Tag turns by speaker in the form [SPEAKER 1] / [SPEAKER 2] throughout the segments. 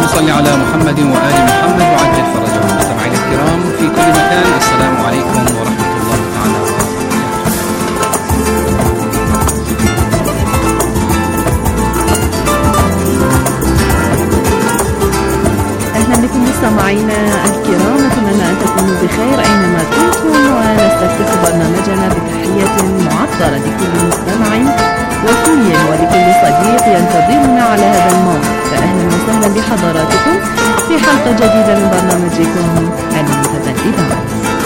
[SPEAKER 1] اللهم صل على محمد وآل محمد وعجل فرجهم. مستمعينا الكرام في كل مكان، السلام عليكم ورحمة الله تعالى
[SPEAKER 2] وبركاته. أهلا بكم مستمعينا الكرام، نتمنى أن تكونوا بخير أينما كنتم، ونستفتح برنامجنا بتحية معطرة لكل مستمع وفي ولكل صديق ينتظرنا على هذا الموقع. فأهلا وسهلا بحضراتكم في حلقة جديدة من برنامجكم المنتدى الإذاعي.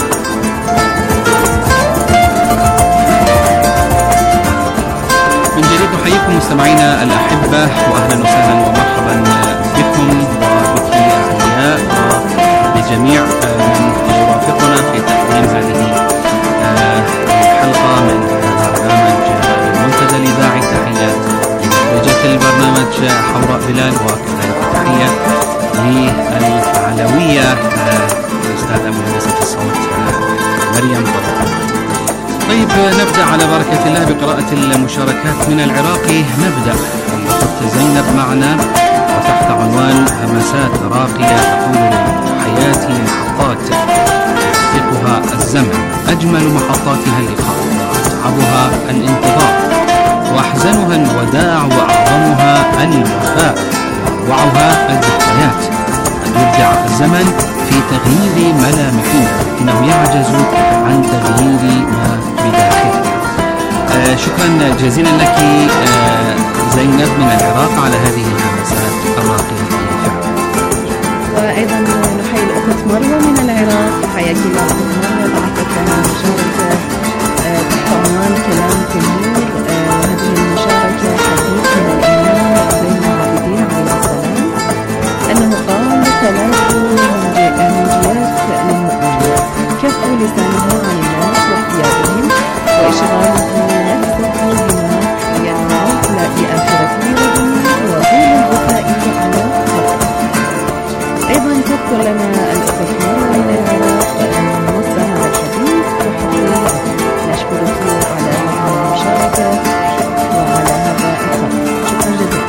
[SPEAKER 1] من جديد نحييكم مستمعينا الأحبة، وأهلا وسهلا ومرحبا بكم وبك أعزاء وبجميع من يرافقنا في تقديم هذه الحلقة من برنامج المنتدى الإذاعي. تحيات لمخرجة البرنامج حوراء بلال، وكذلك تحية للعلوية الأستاذة مهندسة الصوت مريم ضبط. طيب نبدأ على بركة الله بقراءة المشاركات من العراق. نبدأ الأخت زينب معنا وتحت عنوان همسات راقية تقول: حياتي محطات يحققها الزمن، أجمل محطاتها اللقاء، وأصعبها الانتظار، وأحزنها الوداع، وأعظمها الوفاء، وأروعها الذكريات. قد يبدع الزمن في تغيير ملامحنا، لكنه يعجز عن تغيير ما بداخلنا. شكرا جزيلا لك زينب من العراق على هذه الهمسات الراقية.
[SPEAKER 2] وأيضا نحيي الأخت مروة من العراق. حياك الله أخت مروة، بعثت لنا مشاركة تحت عنوان كلام في النور. وهذه المشاركة حديث من الإمام زين العابدين عليه السلام أنه قال: ثلاث منجيات للمؤمن: كف لسانه عن الناس واحتياجهم، وإشغاله نفسه بما ينفع في آخرته ودنياه، وطول البكاء على خطأ. أيضا تذكر لنا الأخت مروة من العراق نص هذا الحديث، وحقيقة نشكرك على هذه المشاركة وعلى هذا الخط. شكرا جزيلا.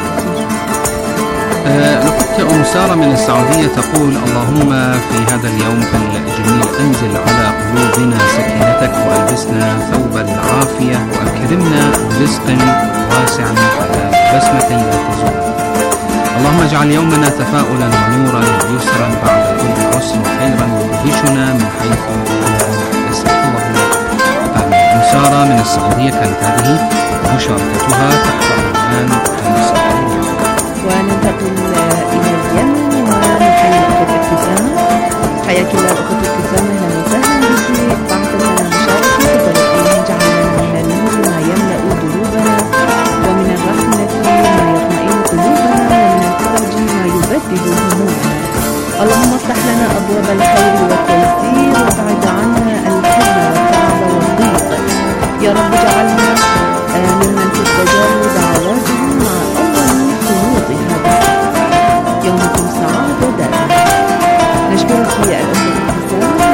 [SPEAKER 1] الأخت أم سارة من السعودية تقول: اللهم في هذا اليوم الجميل أنزل على قلوبنا سكينتك، وألبسنا ثوب العافية، وأكرمنا برزق واسع على بسمة لا تزول. اللهم اجعل يومنا تفاؤلا ونورا ويسرا بعد كل عسر، وخيرا يدهشنا من حيث لا نحتسب. اللهم آمين. أم سارة من السعودية كانت هذه مشاركتها تحت عنوان المساء.
[SPEAKER 2] وننتقل إلى اليمن ونحيي الأخت ابتسامة. حياك الله الأخت ابتسامة، أهلا وسهلا بك. بعثت لنا مشاركة تقول: اللهم اجعلنا من النور ما يملأ دروبنا، ومن الرحمة ما يطمئن قلوبنا، ومن الفرج ما يبدد همومنا. اللهم افتح لنا أبواب الخير والتيسير، وابعد عنا الحزن والتعب والضيق. يا رب اجعلنا ممن تستجاب دعواتهم مع أول خيوط هذا يومكم سعادة دائما. نشكرك يا الأخت ابتسامة.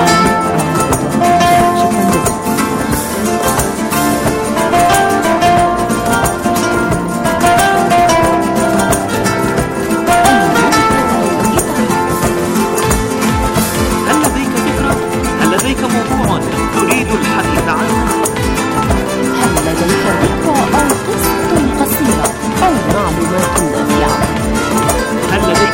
[SPEAKER 2] شكرا جزيلا.
[SPEAKER 3] هل لديك فكرة؟ هل لديك موضوع تريد الحديث عنه؟
[SPEAKER 4] هل لديك ذكرى أو قصة قصيرة أو معلومات نافعة؟
[SPEAKER 3] هل لديك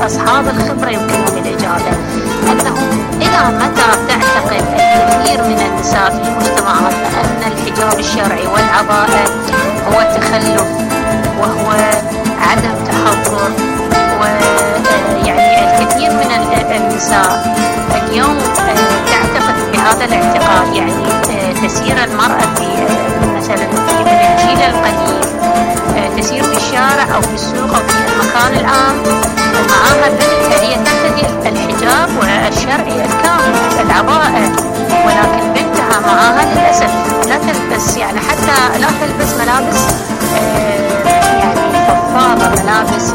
[SPEAKER 5] أصحاب الخبرة يمكنهم الإجابة، أنه إلى متى تعتقد الكثير من النساء في مجتمعاتنا أن الحجاب الشرعي والعباءة هو تخلف وهو عدم تحضر؟ ويعني الكثير من النساء اليوم تعتقد بهذا الاعتقاد، يعني تسير المرأة في مثلا من الجيل القديم تسير في الشارع أو في السوق أو في المكان العام ومعها بنتها هي ترتدي الحجاب والشرعي الكامل العباءة، ولكن بنتها معها للأسف لا تلبس، يعني حتى لا تلبس ملابس يعني فضفاضة، ملابس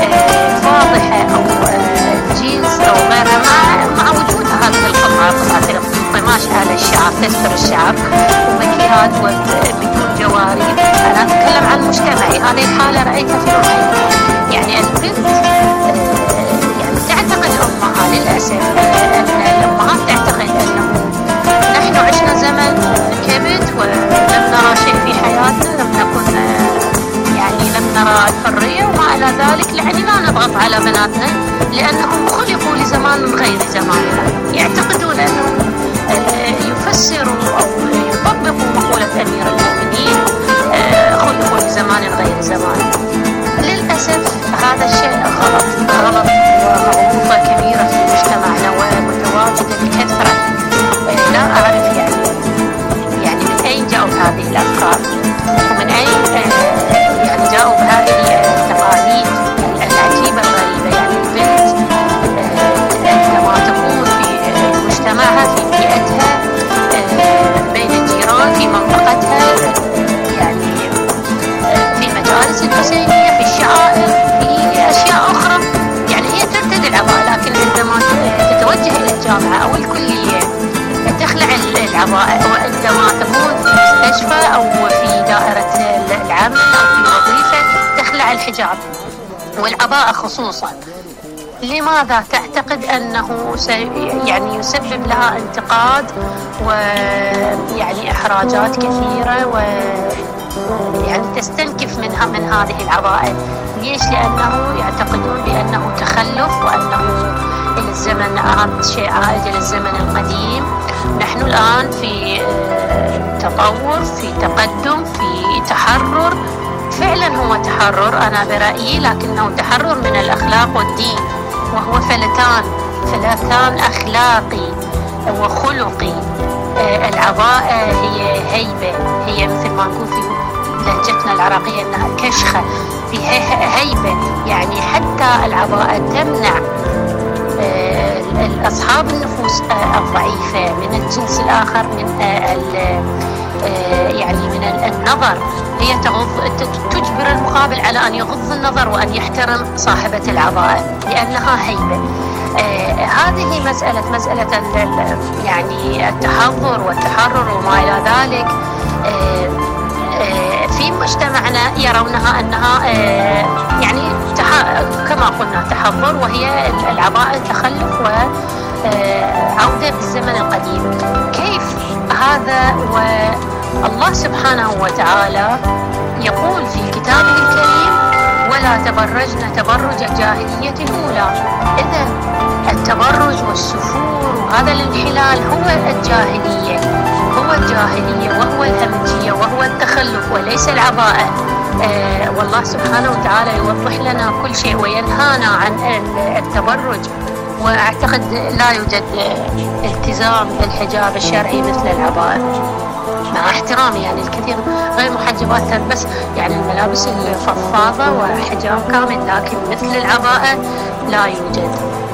[SPEAKER 5] فاضحة أو جينز أو غيرها، مع وجود هذه القطعة القماش على الشعر تستر الشعر ومكياج وبدون جوارب. أنا أتكلم عن مجتمعي، هذه الحالة رأيتها في الرحيم. يعني البنت يعني تعتقد أمها للأسف أن الأمهات تعتقد أنه نحن عشنا زمن كبت ولم نرى شيء في حياتنا، لم نكن يعني لم نرى الحرية وما إلى ذلك، يعني لا نضغط على بناتنا لأنهم خلقوا لزمان غير زماننا. يعتقدون أنهم يفسروا أو يطبقوا مقولة أمير المؤمنين خلقوا لزمان غير زمان. للأسف هذا الشيء غلط ومغلوطة كبيرة في مجتمعنا ومتواجدة بكثرة. لا أعرف يعني من أين جاءوا هذه الأفكار ومن أين يعني جاءوا بهذه التقاليد العجيبة الغريبة. يعني البنت عندما تكون في مجتمعها في بيئتها بين الجيران في منطقتها، يعني في مجالس الحسينية في الشعائر في أشياء أخرى، يعني هي ترتدي العباءة، لكن عندما تتوجه إلى الجامعة أو الكلية تخلع العباءة، وعندما تكون في مستشفى أو في دائرة العمل أو في وظيفة تخلع الحجاب والعباءة خصوصا. لماذا؟ تعتقد أنه يعني يسبب لها انتقاد ويعني إحراجات كثيرة ويعني تستنكف من هذه العباءة. ليش؟ لأنه يعتقدون بأنه تخلف وأنه الزمن هذا شيء عائد إلى الزمن القديم. نحن الآن في تطور، في تقدم، في تحرر. فعلا هو تحرر أنا برأيي، لكنه تحرر من الأخلاق والدين، وهو فلتان أخلاقي وخلقي. العباءة هي هيبة، هي مثل ما نقول في لهجتنا العراقية أنها كشخة، فيها هيبة. يعني حتى العباءة تمنع أصحاب النفوس الضعيفة من الجنس الآخر من يعني من النظر. هي تجبر المقابل على أن يغض النظر وأن يحترم صاحبة العباءة لأنها هيبة. هذه مسألة يعني التحضر والتحرر وما إلى ذلك في مجتمعنا يرونها أنها يعني كما قلنا تحضر، وهي العباءة تخلف وعودة بالزمن القديم. كيف هذا؟ والله سبحانه وتعالى يقول في كتابه الكريم: ولا تبرجن تبرج الجاهلية الأولى. إذن التبرج والسفور وهذا الانحلال هو الجاهلية وهو الهمجية وهو التخلف وليس العباءة. والله سبحانه وتعالى يوضح لنا كل شيء وينهانا عن التبرج. وأعتقد لا يوجد التزام بالحجاب الشرعي مثل العباءة، مع احترامي يعني الكثير غير محجبات تلبس يعني الملابس الفضفاضة وحجاب كامل، لكن مثل العباءة لا يوجد.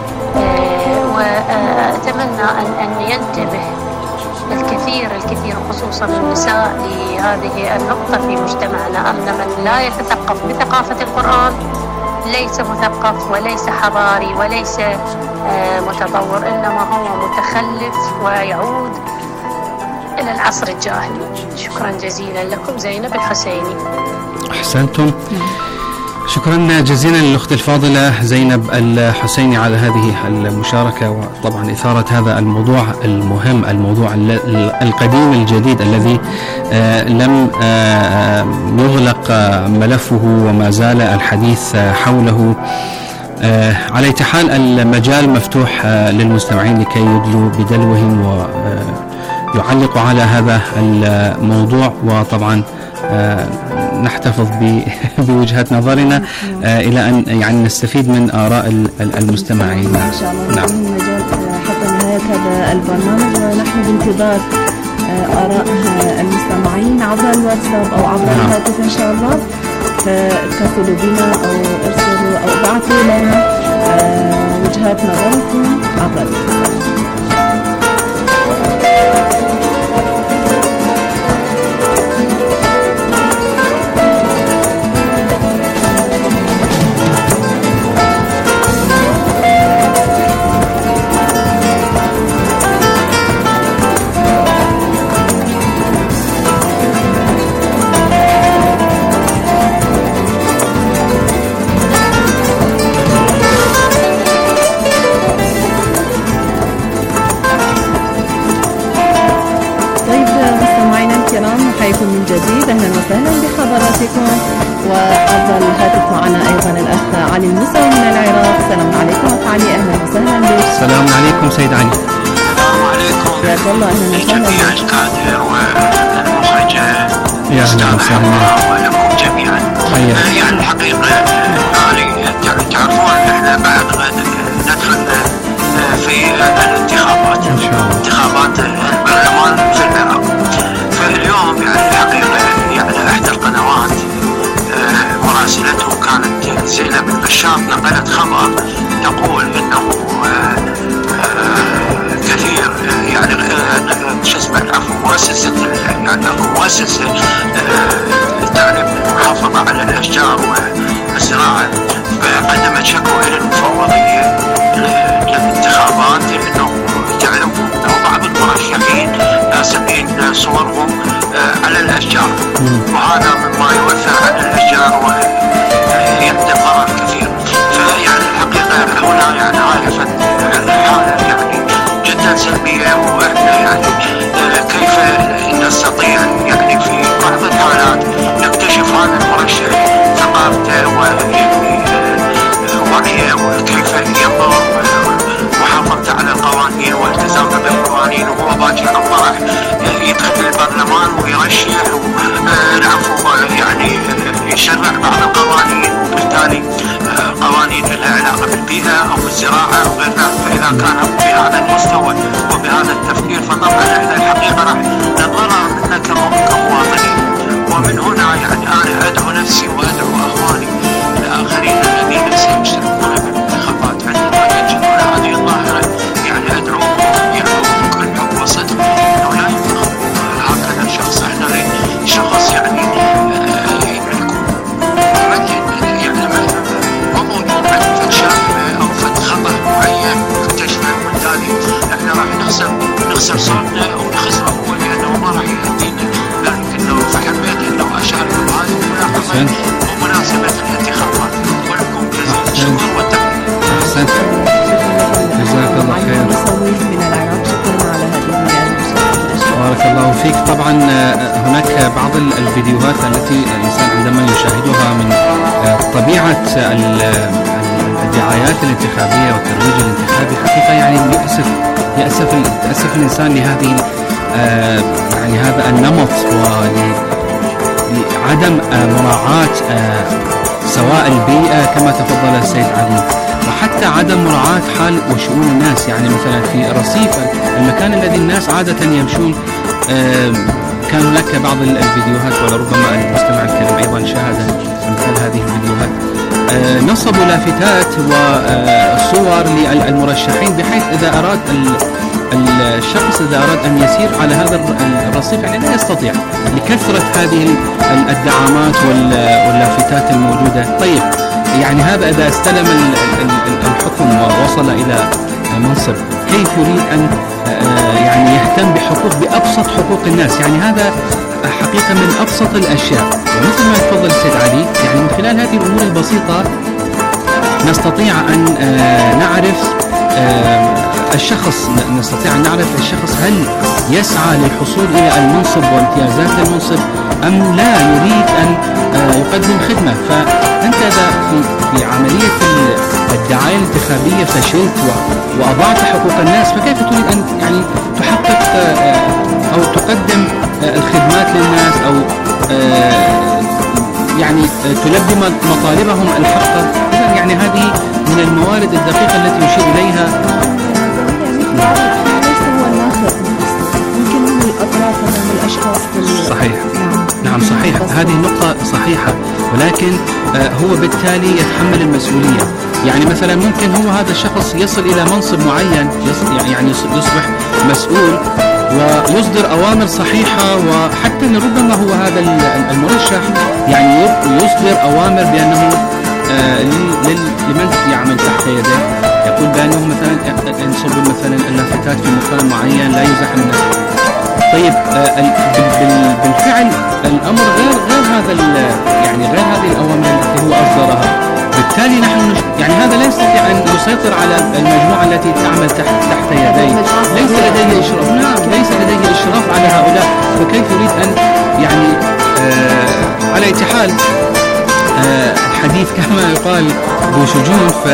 [SPEAKER 5] وأتمنى أن ينتبه الكثير خصوصا النساء لهذه النقطة في مجتمعنا، أن من لا يتثقف بثقافة القرآن ليس مثقف وليس حضاري وليس متطور، إنما هو متخلف ويعود إلى العصر الجاهلي. شكرا جزيلا لكم. زينب الحسيني.
[SPEAKER 1] أحسنتم، شكرا جزيلا للأخت الفاضلة زينب الحسيني على هذه المشاركة، وطبعا إثارة هذا الموضوع المهم، الموضوع القديم الجديد الذي لم يغلق ملفه وما زال الحديث حوله. على أي حال المجال مفتوح للمستمعين لكي يدلوا بدلوهم ويعلقوا على هذا الموضوع، وطبعا نحتفظ بوجهة نظرنا إلى أن يعني نستفيد من آراء المستمعين.
[SPEAKER 2] إن شاء الله نكون مجال حتى نهاية هذا البرنامج، ونحن بانتظار آراء المستمعين عبر الواتساب أو عبر الهاتف إن شاء الله. فاتصلوا بنا أو ارسلوا أو ابعثوا لنا وجهات نظركم عبر الواتساب. حيكون من جديد. أهلا وسهلا بحضراتكم، وعبر الهاتف معنا أيضا الأخ علي المسوي من العراق. السلام عليكم أخ علي، أهلا وسهلا بك.
[SPEAKER 1] السلام عليكم سيد علي.
[SPEAKER 6] السلام عليكم.
[SPEAKER 2] حياك الله، أهلا وسهلا
[SPEAKER 6] جميع الكادر والمخرجة
[SPEAKER 1] يا أهلا وسهلا
[SPEAKER 6] ولكم جميعا. يعني الحقيقة تعرفون احنا بعد ندخل في الانتخابات، انتخابات البرلمان في العراق. فاليوم يعني الحقيقة يعني احدى القنوات مراسلته كانت زينب البشار نقلت خبر تقول انه كثير يعني شو اسمه العفو مؤسسة تعرف المحافظة على الاشجار والزراعة قدمت شكوى الى المفوضية للانتخابات انه تعلموا انه بعض المرشحين ناسبين صورهم على الاشجار، وهذا مما يؤثر على الاشجار ويحدث ضرر كثير. فيعني الحقيقة هنا يعني عارفة الحالة يعني جدا سلبية، واحنا يعني كيف نستطيع يعني في بعض الحالات نكتشف هذا المرشح ثقافته ويعني وعيه وكيف ينظر محافظته على القوانين والتزامه بالقوانين، وهو باكر الطرح يدخل البرلمان ويرشح العفو يعني يشرع بعض القوانين، وبالتالي قوانين لها علاقه بالبيئه او بالزراعه او غير ذلك. فاذا كان بهذا المستوى وبهذا التفكير فطبعا احنا الحقيقه راح نتضرر منه كمواطنين. ومن هنا يعني انا ادعو نفسي وادعو اخواني الاخرين الذين سيشتركون بالانتخابات عندما يجدون هذه الظاهره، يعني ادعو يعني بكل حب وصدق انه لا ينتخب هكذا شخص. احنا شخص يعني موجود عند شائبه او فد خطا معين نكتشفه، وبالتالي احنا راح نخسر صوتنا او نخسره هو لانه ما راح يهدينا. لكنه فحبيت انه اشارك بهذه الملاحظه ومناسبه الانتخابات. ولكم جزيل الشكر والتقدير.
[SPEAKER 1] أحسنت، جزاك الله خير.
[SPEAKER 2] من العراق، شكرا على هذه المشاركة.
[SPEAKER 1] بارك الله فيك. طبعا هناك بعض الفيديوهات التي الإنسان عندما يشاهدها من طبيعة الدعايات الانتخابية والترويج الانتخابي حقيقة يعني يأسف الإنسان لهذه يعني هذا النمط، ولعدم مراعاة سواء البيئة كما تفضل السيد علي، وحتى عدم مراعاة حال وشؤون الناس. يعني مثلا في رصيف المكان الذي الناس عادة يمشون، كان هناك بعض الفيديوهات ولربما المستمع الكريم أيضا شاهد مثل هذه الفيديوهات، نصبوا لافتات وصور للمرشحين بحيث إذا أراد الشخص إذا أراد أن يسير على هذا الرصيف يعني لا يستطيع لكثرة هذه الدعامات واللافتات الموجودة. طيب يعني هذا إذا استلم الحكم ووصل إلى منصب كيف يريد أن يعني يهتم بأبسط حقوق الناس؟ يعني هذا حقيقة من أبسط الأشياء. ومثل ما يتفضل السيد علي يعني من خلال هذه الأمور البسيطة نستطيع أن نعرف الشخص نستطيع أن نعرف الشخص هل يسعى للحصول إلى المنصب وامتيازات المنصب أم لا يريد أن يقدم خدمة. فأنت إذا في عملية الدعاية الانتخابية فشلت وأضعت حقوق الناس، فكيف تريد أن يعني تحقق أو تقدم الخدمات للناس أو يعني تلبي مطالبهم الحقة؟ إذن يعني هذه من الموارد الدقيقة التي يشير إليها.
[SPEAKER 2] ليس هو الناخب، يمكن هم الأطراف هم الأشخاص.
[SPEAKER 1] صحيح. نعم صحيح، هذه النقطة صحيحة، ولكن هو بالتالي يتحمل المسؤولية. يعني مثلا ممكن هو هذا الشخص يصل إلى منصب معين، يعني يصبح مسؤول ويصدر أوامر صحيحة، وحتى ربما هو هذا المرشح يعني يصدر أوامر بأنه لمن يعمل تحت يده، يقول بأنه مثلا ينصب مثلا اللافتات في مكان معين لا يزاحم الناس. طيب بالفعل الأمر غير هذا يعني غير هذه الأوامر التي هو أصدرها. بالتالي نحن يعني هذا لا يستطيع أن يسيطر على المجموعة التي تعمل تحت يديه، ليس لديه إشراف. نعم ليس لديه إشراف على هؤلاء، فكيف يريد أن يعني على أي حال الحديث كما يقال ذو شجون، ف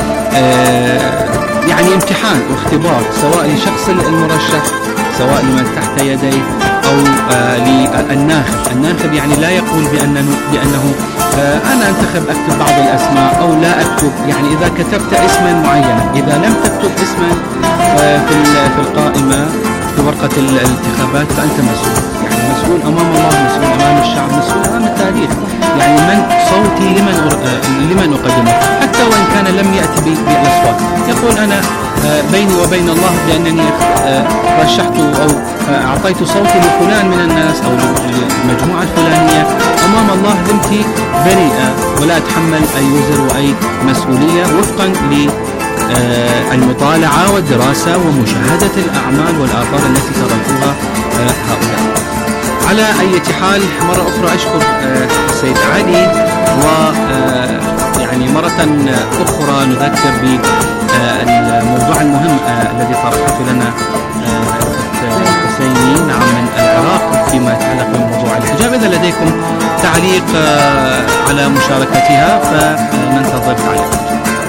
[SPEAKER 1] يعني امتحان واختبار سواء لشخص المرشح سواء لمن تحت يديه أو الناخب يعني لا يقول بأنه أنا أنتخب أكتب بعض الأسماء أو لا أكتب. يعني إذا كتبت اسما معينا، إذا لم تكتب اسما في القائمة في ورقة الانتخابات فأنت مسؤول، يعني مسؤول أمام الله، مسؤول أمام الشعب، مسؤول أمام التاريخ. يعني من صوتي لمن أقدمه، حتى وإن كان لم يأتي بالأصوات، يقول أنا بيني وبين الله بأنني رشحت أو أعطيت صوتي لفلان من الناس أو للمجموعة الفلانية، أمام الله ذمتي بريئة ولا أتحمل أي وزر وأي مسؤولية، وفقا للمطالعة والدراسة ومشاهدة الأعمال والآثار التي تركوها هؤلاء. على أي حال مرة أخرى أشكر السيد علي، ويعني مرة أخرى نذكر بالموضوع المهم الذي طرحته لنا الحسيني من العراق فيما يتعلق بموضوع الحجاب. إذا لديكم تعليق على مشاركتها فننتظر تعليقكم.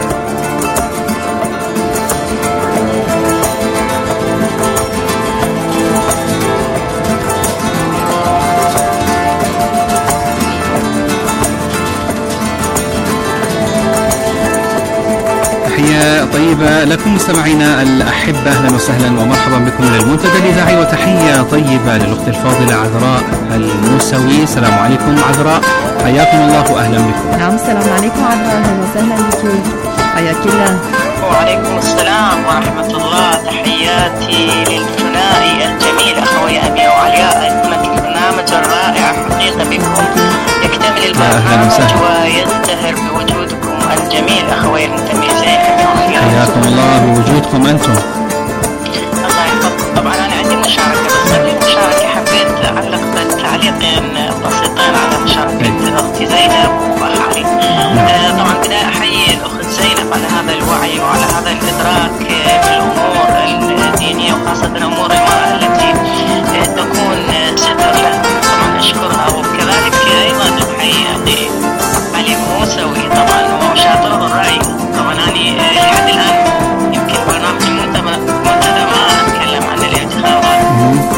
[SPEAKER 1] تحية طيبة لكم مستمعينا الأحبة، أهلا وسهلا ومرحبا بكم للمنتدى الإذاعي، وتحية طيبة للأخت الفاضلة عذراء الموسوي. السلام عليكم عذراء، حياكم الله وأهلا بكم.
[SPEAKER 2] نعم السلام عليكم عذراء، أهلا وسهلا بك، حياك الله.
[SPEAKER 7] وعليكم السلام ورحمة الله. تحياتي للثنائي الجميل أخوي أبي وعلياء، البرنامج الرائع حقيقة بكم، يكتمل البرنامج ويزدهر بوجودكم الجميل أخوي المتميزين.
[SPEAKER 1] حياكم الله بوجودكم أنتم.
[SPEAKER 7] الله يحفظكم. طبعا أنا عندي مشاركة، بس قبل المشاركة حبيت أعلق بتعليقين بسيطين على مشاركة أختي زينب وأخ علي. طبعا بداية أحيي الأخت زينب على هذا الوعي وعلى هذا الإدراك بالأمور الدينية، وخاصة أمور المرأة التي تكون ستر لها. طبعا أشكرها، وكذلك أيضا أحيي أخي علي موسوي، طبعا هو شاطر الرأي. طبعا أنا لحد الآن يمكن برنامج منتدى ما أتكلم عن الانتخابات،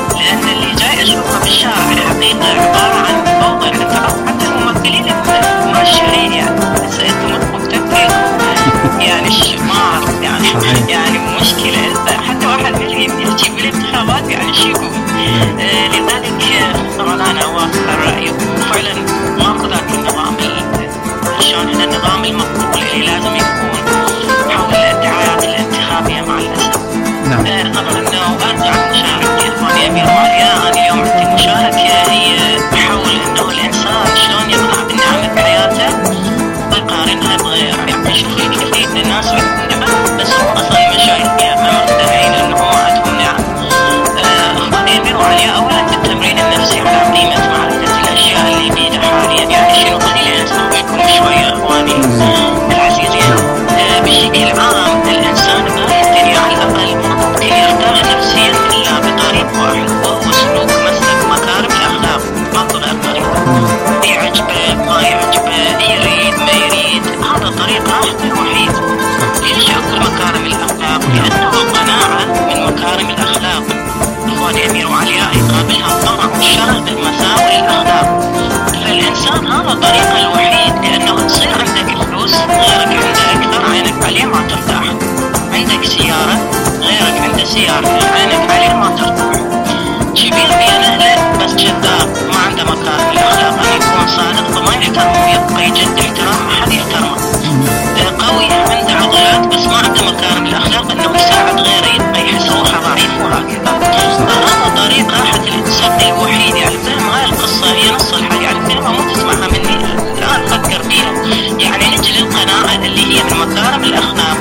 [SPEAKER 7] مكارم الأخلاق أن يكون صادق وما يحترمه ويبقى يجد احترام ما حد يحترمه. قوي عنده عضلات بس ما عنده مكارم الأخلاق إنه يساعد غيره يبقى يحس روحه ضعيف وهكذا. هذا طريق راحة الإنسان الوحيد. يعني فهم هاي القصة هي نص الحل، يعني كلمة مو تسمعها مني الآن فكر فيها. يعني نجي للقناعة اللي هي من مكارم الأخلاق.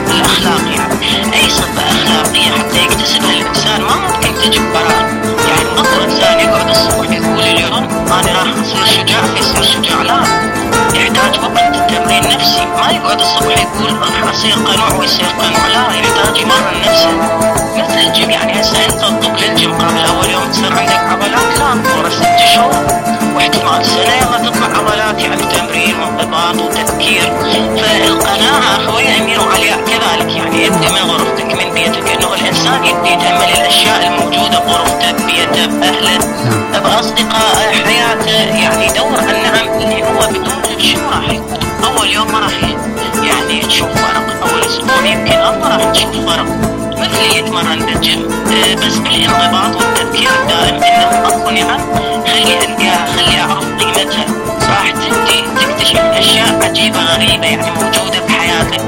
[SPEAKER 7] يعني أي صفة أخلاقية حتى يكتسبها الإنسان ما ممكن تجي ببراءة. يعني أكو إنسان يقعد الصبح يقول اليوم أنا راح أصير شجاع فيصير شجاع، لا، يحتاج وقت تمرين نفسي. ما يقعد الصبح يقول راح أصير قنوع ويصير قنوع، لا، يحتاج يمرن نفسه مثل الجيم. يعني هسه أنت تطلب للجيم قبل أول يوم تصير عندك عضلات، لا، ورا 6 شهور واحتمال سنة يلا تطلع عضلات. يعني تمرين وانضباط وتفكير. فالقناعة أخوي أمير وعلياء كذلك. يعني ابدأ من غرفتك من بيتك، إنه الإنسان يبدأ يتأمل الأشياء الموجودة بغرفته ببيته بأهله بأصدقائه حياته. يعني يدور على النعم اللي هو بدون شنو راح يكون. أول يوم ما راح يعني تشوف فرق، أول أسبوع يمكن ما راح تشوف فرق مثل يتمرن بالجيم. بس بالانضباط والتذكير الدائم إنه أكو نعم خلي ألقاها، خلي أعرف قيمتها. راح تبدي تكتشف أشياء عجيبة غريبة يعني موجودة بحياتك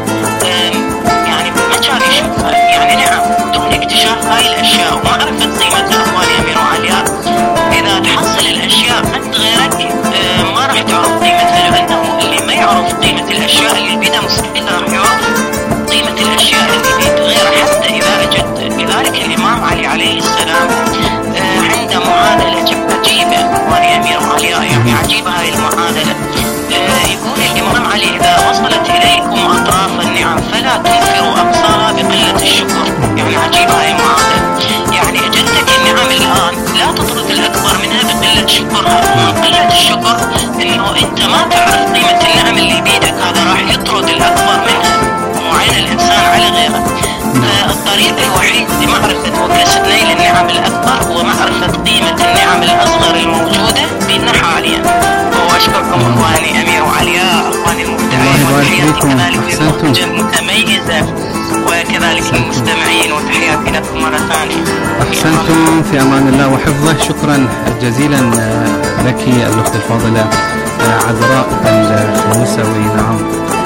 [SPEAKER 7] يعني ما كان يشوفها. يعني نعم دون اكتشاف هاي الأشياء ومعرفة قيمتها أخواني أمير وعلياء، إذا تحصل الأشياء عند غيرك ما راح تعرف قيمتها. لأنه اللي ما يعرف قيمة الأشياء اللي بيده مستحيل راح يعرف قيمة الأشياء اللي بيد غيره. حتى إذا أجد لذلك الإمام علي عليه السلام عنده معادلة عجيبة أخواني أمير وعلياء. يعني عجيبة هاي المعادلة. يقول الإمام علي إذا وصلت إليكم أطراف النعم فلا تنفروا أقصاها بقلة الشكر. يعني عجيبة هاي المعادلة. يعني أجدتك النعم الآن لا تطرد الأكبر منها بقلة شكرها. قلة الشكر إنه أنت ما تعرف قيمة النعم اللي بيدك، هذا راح يطرد الأكبر منها ومعين الإنسان على غيره. الطريق الوحيد لمعرفة وكسب نيل النعم الأكبر هو معرفة قيمة النعم الأصغر الموجودة بيننا حاليا. وأشكركم أخواني أمير وعلياء، أخواني المبدعين، وتحياتي كذلك للمخرجة المتميزة وكذلك المستمعين، وتحياتي لكم مرة ثانية.
[SPEAKER 1] أحسنتم، في أمان الله وحفظه. شكرا جزيلا لك الأخت الفاضلة عذراء الموسوي، نعم،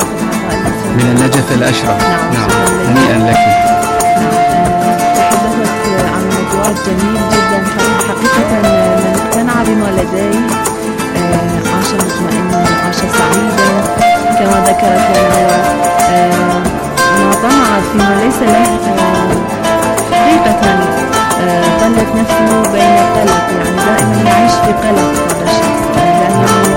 [SPEAKER 1] من النجف الأشرف. نعم، هنيئا لك.
[SPEAKER 2] تحدثت عن موضوع جميل جدا. حقيقة من اقتنع بما لدي عاش مطمئنا، عاش سعيدا كما ذكرت لنا. ما طمع فيما ليس له حقيقة ظلت نفسه بين قلق. يعني دائما يعيش في قلق هذا الشخص، لأنه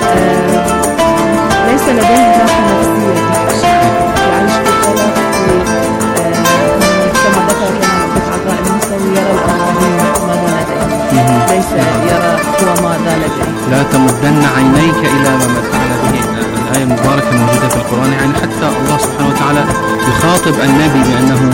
[SPEAKER 2] ليس لديه راحة نفسية. يعيش في قلق كما ذكرت لنا الأخت عذراء الموسوي، يرى الآخرين ماذا لديه، ليس يرى هو ماذا لديه.
[SPEAKER 1] لا تمدن عينيك إلى ما متعنا به. الآية المباركة موجودة في القرآن. يعني حتى الله سبحانه وتعالى يخاطب النبي بأنه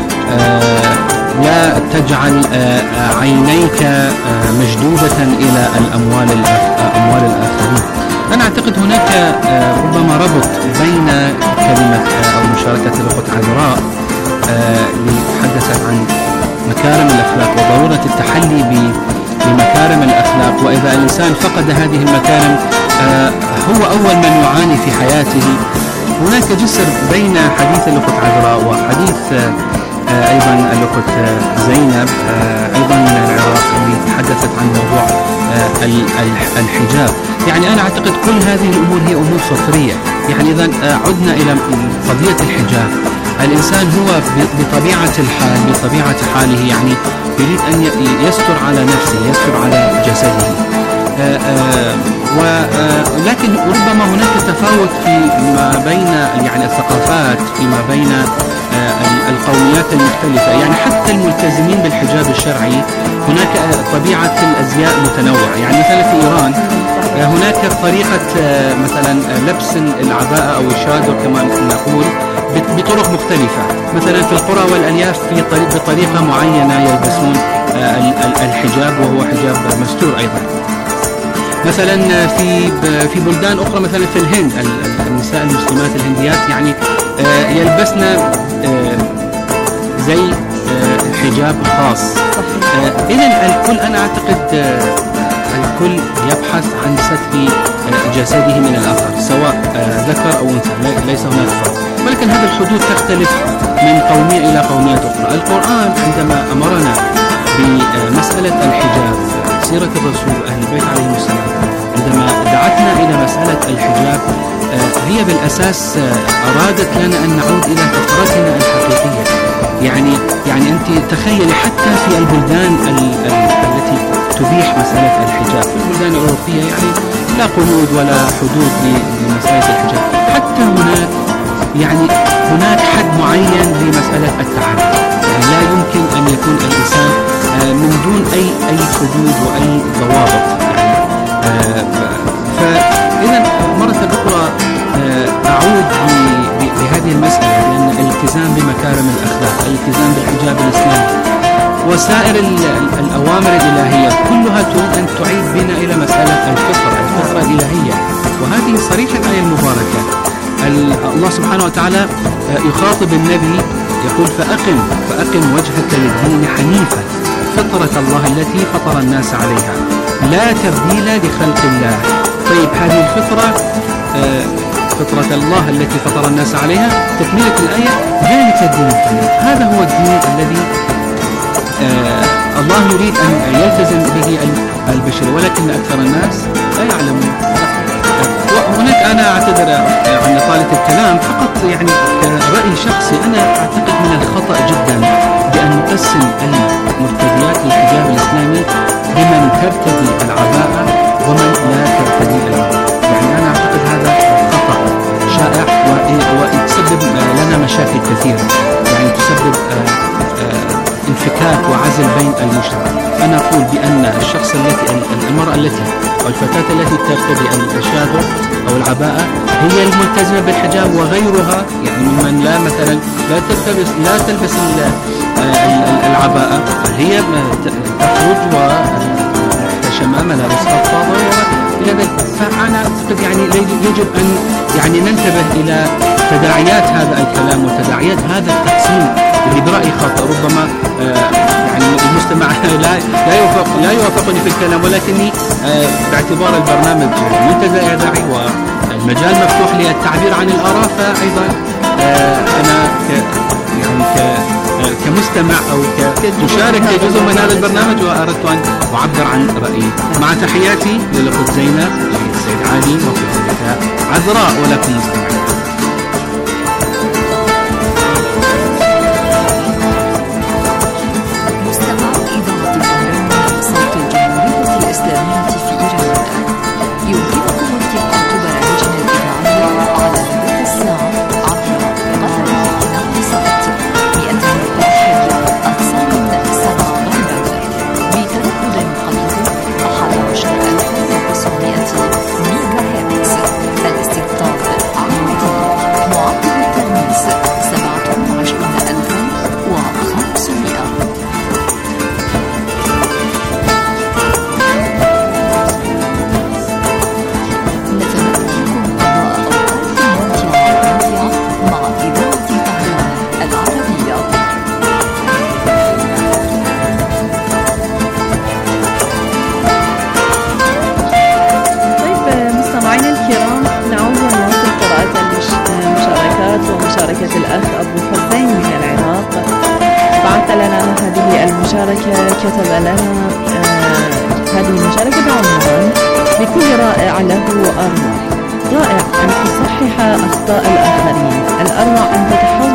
[SPEAKER 1] لا تجعل عينيك مجذوبة إلى أموال الآخرين. أنا أعتقد هناك ربما ربط بين كلمة أو مشاركة الأخت عذراء اللي تحدثت عن مكارم الأخلاق وضرورة التحلي بمكارم الأخلاق. وإذا الإنسان فقد هذه المكارم هو أول من يعاني في حياته. هناك جسر بين حديث الأخت عذراء وحديث أيضا الأخت زينب أيضا من العراق اللي تحدثت عن موضوع الحجاب. يعني أنا أعتقد كل هذه الأمور هي أمور فطرية. يعني إذا عدنا إلى قضية الحجاب، الإنسان هو بطبيعة حاله يعني يريد أن يستر على نفسه، يستر على جسده. ولكن ربما هناك تفاوت فيما بين يعني الثقافات، فيما بين القوميات المختلفة. يعني حتى الملتزمين بالحجاب الشرعي هناك طبيعة الأزياء متنوعة. يعني مثلا في إيران هناك طريقة مثلا لبس العباءة أو الشادر كما نقول بطرق مختلفة. مثلا في القرى والأرياف بطريقة معينة يلبسون الحجاب، وهو حجاب مستور أيضا. مثلا في بلدان أخرى، مثلا في الهند النساء المسلمات الهنديات يعني يلبسن زي حجاب خاص. إذن الكل أنا أعتقد الكل يبحث عن ستر جسده من الآخر سواء ذكر أو أنثى، ليس هناك فرق، ولكن هذه الحدود تختلف من قومية إلى قومية أخرى. القرآن عندما أمرنا بمسألة الحجاب، سيرة الرسول وأهل البيت عليهم السلام عندما دعتنا إلى مسألة الحجاب هي بالأساس أرادت لنا أن نعود إلى فطرتنا الحقيقية. يعني أنت تخيلي حتى في البلدان التي تبيح مسألة الحجاب، في البلدان الأوروبية يعني لا قيود ولا حدود لمسألة الحجاب، حتى هناك حد معين لمسألة التعري، يعني لا يمكن أن يكون الإنسان من دون أي حدود وأي ضوابط. فإذا مرة أخرى أعود بهذه المسألة، لأن الالتزام بمكارم الأخلاق، الالتزام بالحجاب الإسلامي وسائر الأوامر الإلهية كلها تريد أن تعيد بنا إلى مسألة الفطرة الإلهية. وهذه صريحة الآية المباركة. الله سبحانه وتعالى يخاطب النبي يقول فأقم وجهك للدين حنيفا فطرة الله التي فطر الناس عليها لا تبديل لخلق الله. طيب هذه الفطرة فطرة الله التي فطر الناس عليها، تكملة الآية ذلك الدين القيم. هذا هو الدين الذي الله يريد أن يلتزم به البشر، ولكن أكثر الناس لا يعلمون. وهناك أنا أعتذر عن إطالة الكلام، فقط يعني كرأي شخصي أنا أعتقد من الخطأ جدا بأن نقسم المرتديات للحجاب الإسلامي بمن ترتدي العباءة ومن لا ترتدي العباءة. يعني أنا أعتقد هذا خطأ شائع ويسبب لنا مشاكل كثيرة، يعني تسبب انفكاك وعزل بين المجتمع. أنا أقول بأن الشخص المرأة التي أو الفتاة التي ترتدي الشادر أو العباءة هي الملتزمة بالحجاب، وغيرها يعني ممن لا مثلا لا تلبس العباءة هي تخرج وتشمع ملابس فضفاضة إلى ذلك. فأنا أعتقد يعني يجب أن يعني ننتبه إلى تداعيات هذا الكلام وتداعيات هذا التقسيم اللي برأيي خاطئ. ربما يعني المستمع لا يوافقني في الكلام، ولكني باعتبار البرنامج منتدى إذاعي والمجال مفتوح للتعبير عن الآراء، فأيضا أنا كمستمع أو كمشارك في جزء من هذا البرنامج وأردت أن أعبر عن رأيي. مع تحياتي للأخت زينب، للسيد علي، وفي عذراء، ولكم مستمعين.
[SPEAKER 2] كتب لنا هذه المشاركة بعنوان لكل رائع له أروع. رائع أن تصحح أخطاء الآخرين، الأروع أن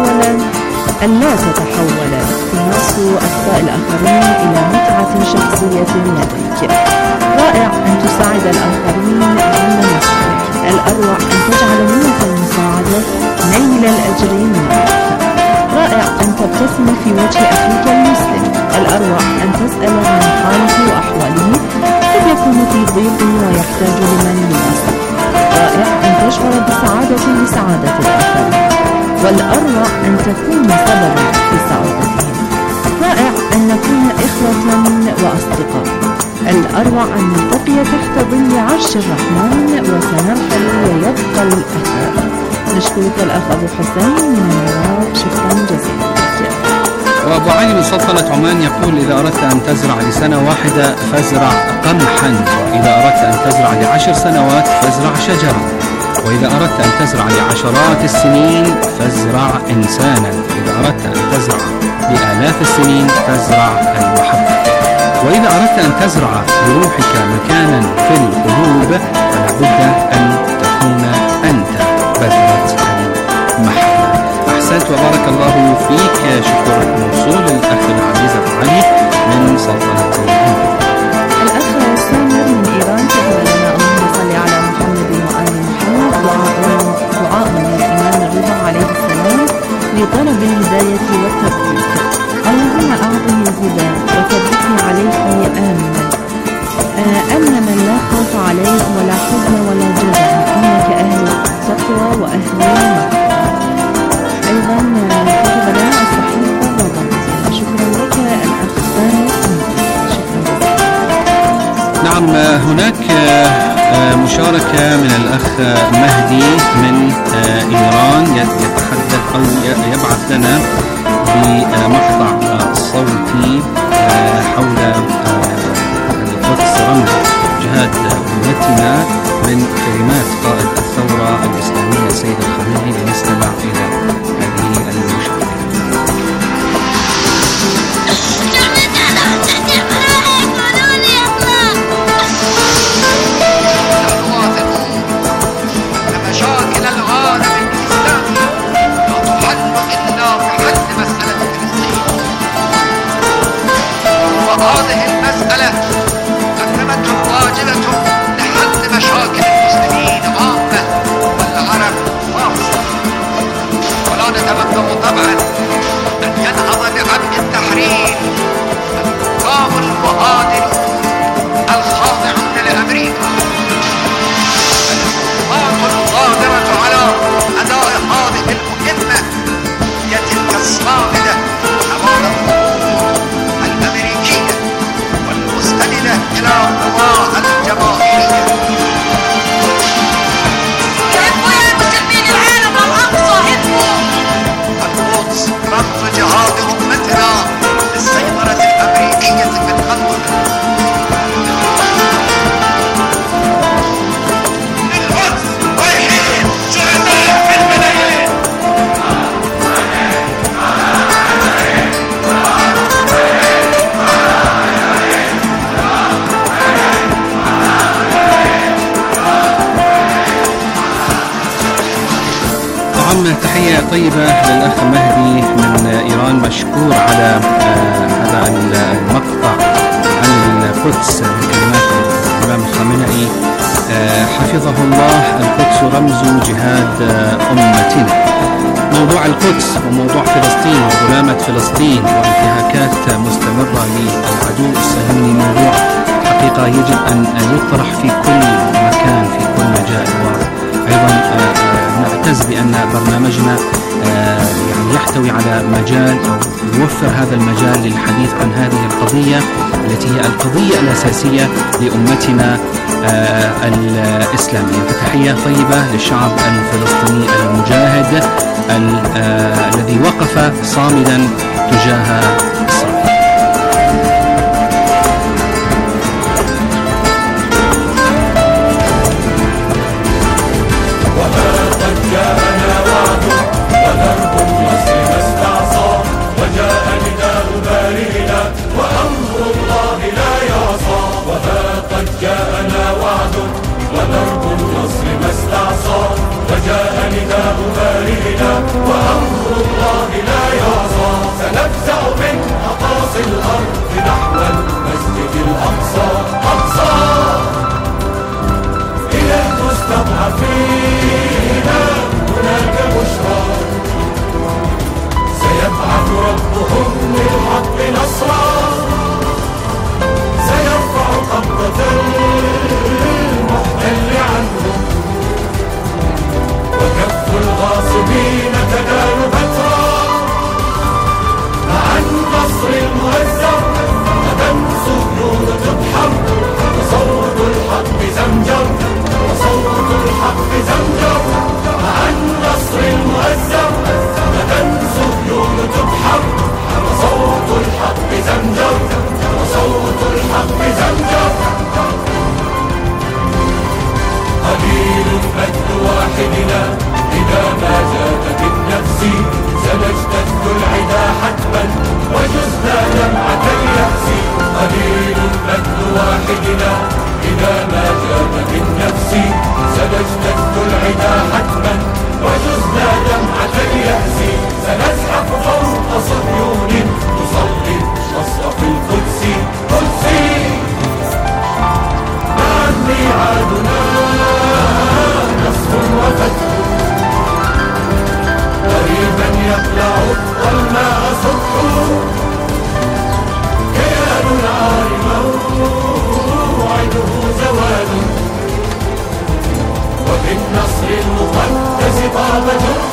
[SPEAKER 2] لا تتحول تماس أخطاء الآخرين إلى متعة شخصية لديك. رائع أن تساعد الآخرين على نفسك، الأروع أن تجعل نية المساعدة نيل الأجر منك. رائع أن تبتسم في وجه أخيك المسلم، الأروع أن تسأل عن حاله وأحواله، قد يكون في ضيق ويحتاج لمن يناسب. رائع أن تشعر بسعادة لسعادة الآخرين، والأروع أن تكون سببا في سعادتهم. رائع أن نكون إخوة وأصدقاء، الأروع أن نلتقي تحت ظل عرش الرحمن وسنرحل ويبقى الأثر. نشكرك الأخ أبو حسين من العراق، شكرا جزيلا لك.
[SPEAKER 1] وأبو علي من سلطنة عمان يقول: إذا أردت أن تزرع لسنة واحدة فازرع قمحا، وإذا أردت أن تزرع ل10 سنوات فازرع شجرا، وإذا أردت أن تزرع لعشرات السنين فازرع إنسانا، إذا أردت أن تزرع لآلاف السنين فازرع المحبة، وإذا أردت أن تزرع لروحك مكانا في القلوب فلا بد أن تكون أنت بذرة المحبة. أحسنت وبارك الله فيك. شكر موصول الأخ العزيز أبو علي من سلطنة عمان.
[SPEAKER 2] الأخ سامر من إيران كتب لنا: اللهم صل على محمد وآل محمد. دعاء من الإمام الرضا عليه السلام لطلب الهداية والتوفيق. اللهم أعطني الهدى وثبتني عليه آمنا، أمن من لا خوف عليه ولا حزن ولا جزع، إنك أهل التقوى وأهل المغفرة. أيضا كتب لنا الصحيح والرضا. شكرا لك الأخ سامر.
[SPEAKER 1] نعم، هناك مشاركة من الأخ مهدي من إيران يتحدث أو يبعث لنا بمقطع صوتي حول القدس رمز جهاد أمتنا من كلمات قائد الثورة الإسلامية السيد الخامنئي. لنستمع إلى هذه المشاركة.
[SPEAKER 6] هذه المسألة قدمت واجبة لحل مشاكل المسلمين عامة والعرب خاصة، ولا نتمنى طبعا أن ينهض بعبد التحرير الحكام المهادن الخاضعون لأمريكا، الحكومات القادرة على أداء هذه المهمة هي تلك الصامدة أمام الأمريكية والمستندة إلى القضاء الجماهيرية.
[SPEAKER 8] هبوا يا مسلمين العالم الأقصى، هبوا!
[SPEAKER 6] القدس رمز جهاد أمتنا للسيطرة الأمريكية في المنطقة. للقدس رايحين شرطاء في الملايين.
[SPEAKER 1] تحية طيبة للأخ مهدي من إيران، مشكور على هذا المقطع عن القدس من كلمات الإمام الخامنئي حفظه الله. القدس رمز جهاد أمتنا. موضوع القدس وموضوع فلسطين وظلامة فلسطين وانتهاكات مستمرة للعدو الصهيوني موضوع حقيقة يجب أن يطرح في كل مكان في كل مجال. وأيضا نعتز بأن برنامجنا يعني يحتوي على مجال أو يوفر هذا المجال للحديث عن هذه القضية التي هي القضية الأساسية لأمتنا الإسلامية. فتحية طيبة للشعب الفلسطيني المجاهد الذي وقف صامدا تجاه إسرائيل.
[SPEAKER 9] وجاء نداء بارئنا وأمر الله لا يعصى. سنفزع من قليل مجد واحدنا إذا ما زاد بالنفس سنجتث العدا حتما وجزنا دمعة اليأس. قليل مجد واحدنا إذا ما زاد بالنفس سنجتث العدا حتما وجزنا دمعة اليأس. سنزحف فوق صهيون نصلي مصرف القدس قدسي. معا ميعادنا نصر وفتح قريبا يقلع والماء صبح. كيان العار موعده زوال وبالنصر المقدس طاب جرح.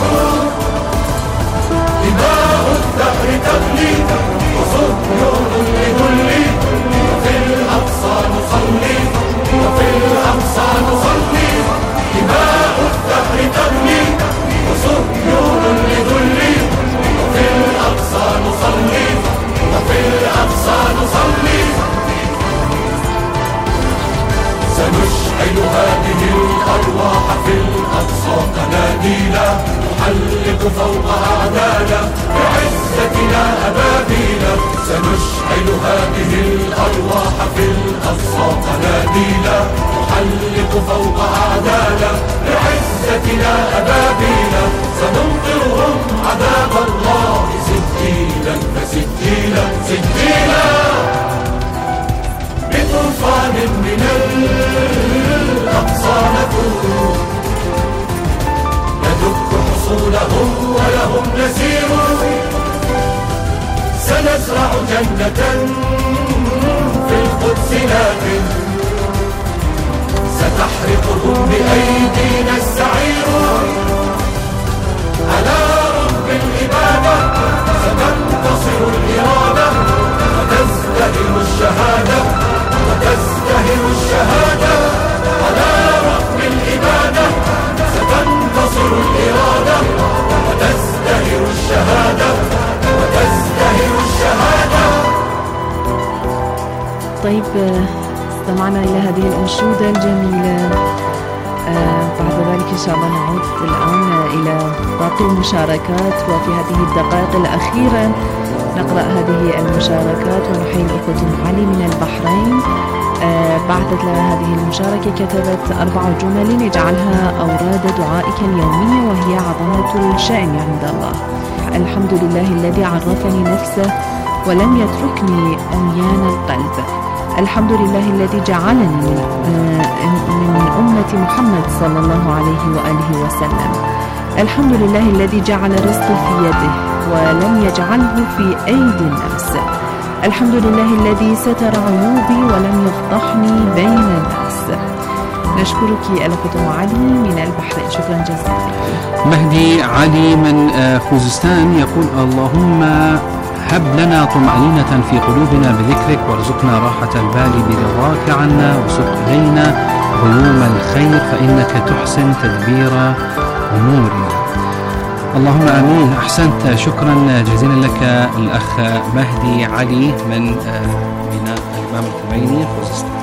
[SPEAKER 9] دماء الدهر تغلي وصهيون لذلي وفي الأقصى نصلي وفي الأقصى نصلي. دماء الدهر تغلي وصهيون لذلي وفي الأقصى نصلي وفي الأقصى نصلي. سنشعل هذه الأرواح في الأقصى قناديلا نحلق فوق أعدانا بعزتنا أبابيلا. سنشعل هذه الأرواح في الأقصى قناديلا نحلق فوق أعدانا بعزتنا أبابيلا. سنمطرهم عذاب الله سجيلا فسجيلا سجيلا. بطوفان من الأقصى نفور ندك حصولهم ولهم نسير. سنزرع جنة في القدس لكن ستحرقهم بأيدينا السعير. على رب الإبادة ستنتصر الإرادة وتزدهر الشهادة وتزدهر الشهادة. على رب الإبادة ستنتصر الإرادة وتزدهر الشهادة وتزدهر الشهادة.
[SPEAKER 2] طيب استمعنا إلى هذه الأنشودة الجميلة. بعد ذلك إن شاء الله نعود الآن إلى باقي المشاركات، وفي هذه الدقائق الأخيرة نقرأ هذه المشاركات ونحيي الأخوة علي من البحرين. بعثت لنا هذه المشاركة، كتبت 4 جمل يجعلها أوراد دعائك اليومية وهي عظمة الشأن عند الله. الحمد لله الذي عرفني نفسه ولم يتركني عميان القلب. الحمد لله الذي جعلني من أمة محمد صلى الله عليه وآله وسلم. الحمد لله الذي جعل رزقي في يده ولم يجعله في أيدي الناس. الحمد لله الذي ستر عيوبي ولم يفضحني بين الناس. نشكرك الأخت علي من البحرين، شكرا جزيلا.
[SPEAKER 1] مهدي علي من خوزستان يقول اللهم هب لنا طمأنينة في قلوبنا بذكرك وارزقنا راحة البال برضاك عنا وسق إلينا غيوم الخير فإنك تحسن تدبير أمورنا. اللهم آمين. أحسنت، شكرا جزيلا لك الأخ مهدي علي من ميناء الإمام الخميني خوزستان.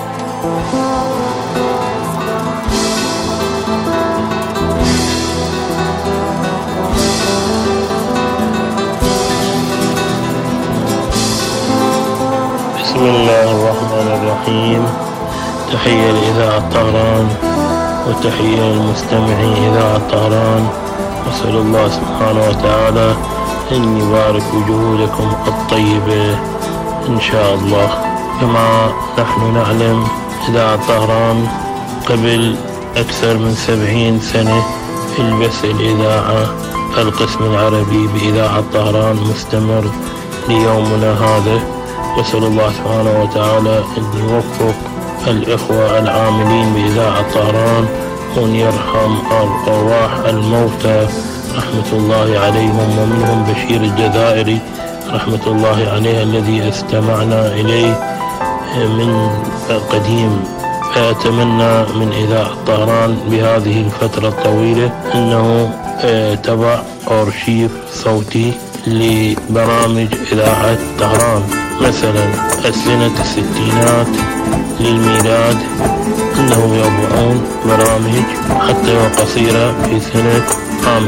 [SPEAKER 10] بسم الله الرحمن الرحيم. تحية لإذاعة طهران وتحية للمستمعين إذاعة طهران. وأسأل الله سبحانه وتعالى أن يبارك وجهودكم الطيبة إن شاء الله. كما نحن نعلم إذاعة طهران قبل أكثر من 70 سنة في البث الإذاعة القسم العربي بإذاعة طهران مستمر ليومنا هذا. وأسأل الله سبحانه وتعالى أن يوفق الإخوة العاملين بإذاعة طهران وأن يرحم أرواح الموتى رحمة الله عليهم، ومنهم بشير الجزائري رحمة الله عليه الذي استمعنا إليه من قديم. فأتمنى من إذاعة طهران بهذه الفترة الطويلة أنه تبع أرشيف صوتي لبرامج إذاعة طهران، مثلا السنة الستينات للميلاد أنهم يضعون برامج حتى وقصيرة في سنة عام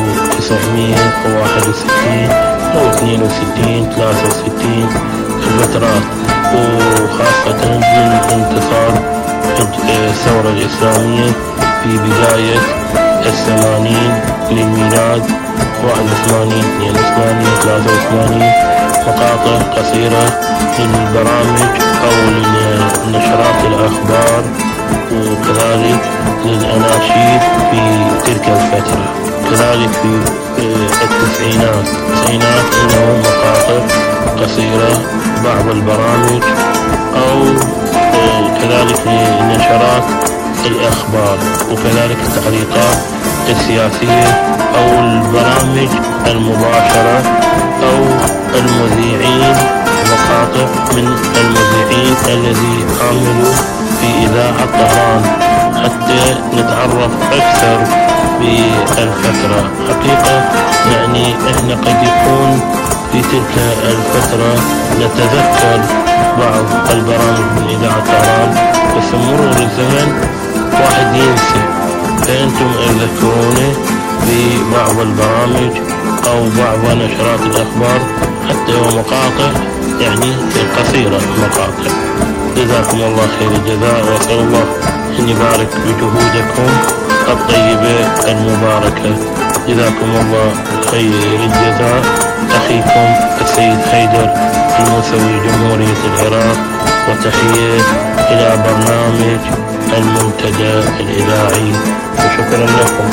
[SPEAKER 10] 1961 أو 62 63 الفترات، وخاصة بالانتصار الثورة الإسلامية في بداية 80 للميلاد 81 82 83 مقاطع قصيرة للبرامج أو لنشرات الأخبار وكذلك للأناشيد في تلك الفترة. كذلك في التسعينات إنه مقاطع قصيرة بعض البرامج أو كذلك لنشرات الأخبار وكذلك التعليقات السياسية أو البرامج المباشرة أو المذيعين، مقاطع من المذيعين الذي عملوا في إذاعة طهران حتى نتعرف أكثر بالفترة. حقيقة يعني إحنا قد يكون في تلك الفترة نتذكر بعض البرامج من إذاعة طهران، بس مرور الزمن واحد ينسى، فأنتم اذكروني ببعض البرامج أو بعض نشرات الأخبار حتى ومقاطع يعني قصيرة مقاطع. جزاكم الله خير الجزاء، وأسأل الله أن يبارك بجهودكم الطيبة المباركة. جزاكم الله خير الجزاء. أخيكم السيد حيدر الموسوي جمهورية العراق، وتحية إلى برنامج المنتدى الإذاعي، وشكرا لكم.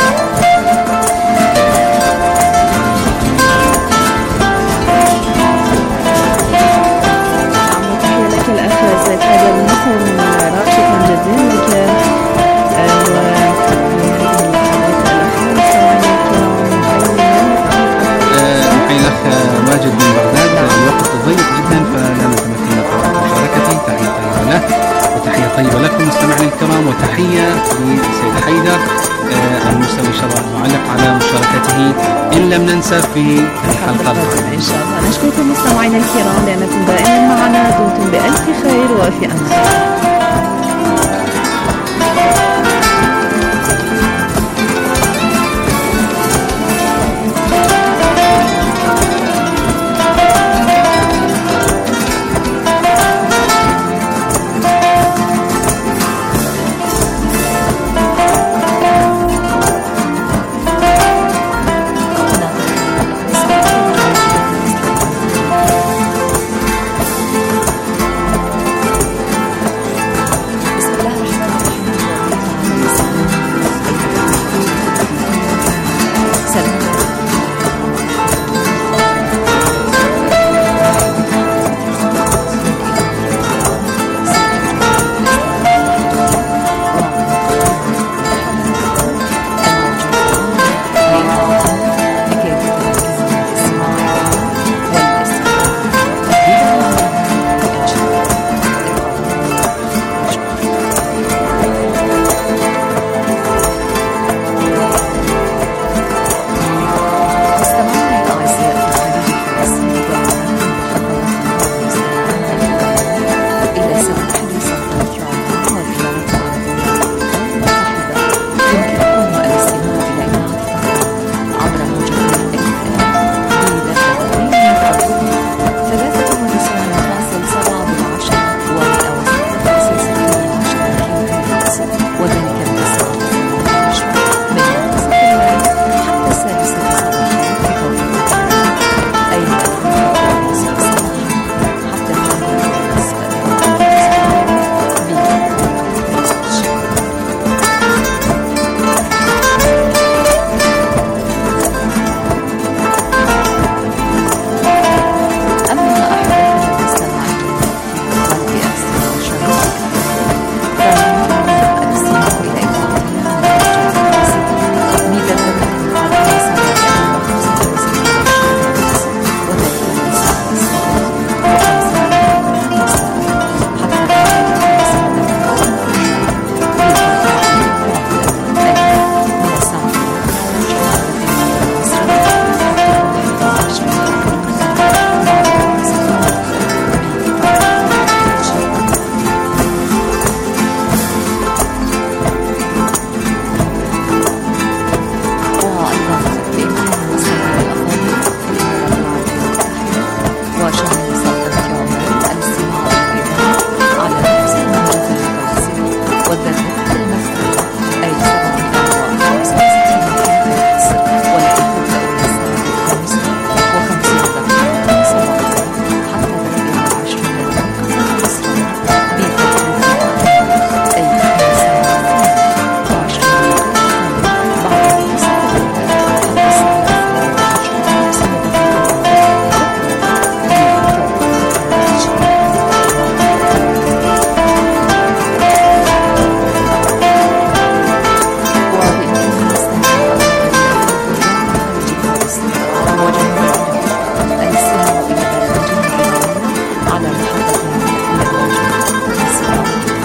[SPEAKER 1] ماجد من بغداد، الوقت ضيق جدا فلا نتمكن من مشاركته. تحية طيبة له وتحية طيبة لكم مستمعينا الكرام، وتحية للسيد حيدر المستمع إن شاء الله معلق على مشاركته إن لم ننسى في الحلقة القادمة
[SPEAKER 2] إن شاء الله. نشكركم مستمعينا الكرام لأنكم دائما معنا، دمتم بألف خير وفي أمان.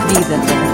[SPEAKER 2] لذة